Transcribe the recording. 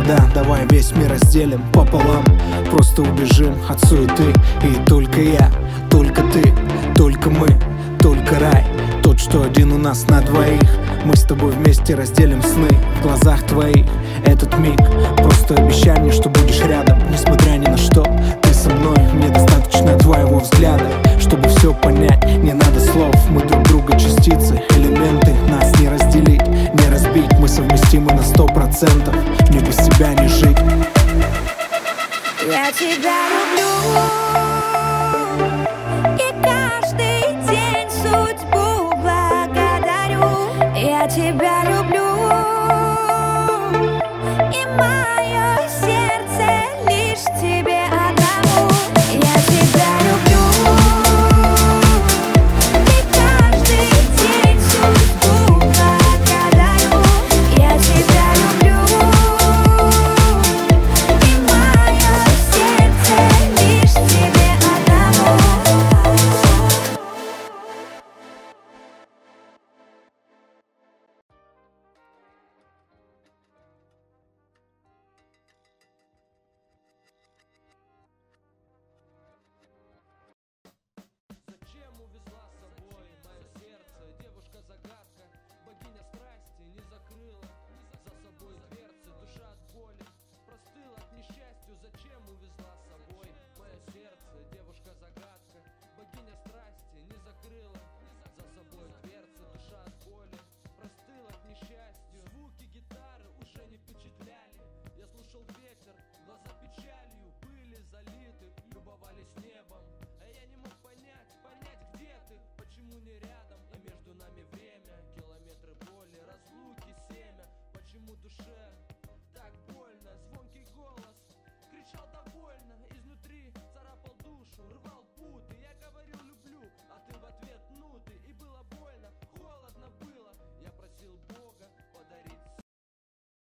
Да, давай весь мир разделим пополам, просто убежим от суеты. И только я, только ты, только мы, только рай, тот, что один у нас на двоих. Мы с тобой вместе разделим сны в глазах твоих. Этот миг, просто обещай мне, что будешь рядом, несмотря ни на что. Ты со мной, мне достаточно твоего взгляда, чтобы все понять, не надо слов. Мы друг друга частицы, элементы, нас не разделить, не разбить. Мы совместимы на 100%, мне без тебя не жить. Я тебя люблю, и каждый день судьбу благодарю. Я тебя люблю, и мое сердце лишь тебе одному. Я тебя люблю, и каждый день судьбу благодарю. Я тебя люблю, и мое сердце лишь тебе одному. Зачем увезла с собой мое сердце? Девушка-загадка, богиня страсти не закрыла за собой дверцы. Душа от боли простыла от несчастью. Зачем увезла с собой мое сердце? Девушка-загадка, богиня страсти не закрыла за собой дверцы. Душа от боли простыла от несчастью. Звуки гитары уже не впечатляли. Я слушал ветер, глаза печалью были залиты, любовались небом. А я не мог понять, где ты, почему не рядом. И между нами время, километры боли, разлуки, семя. Почему душе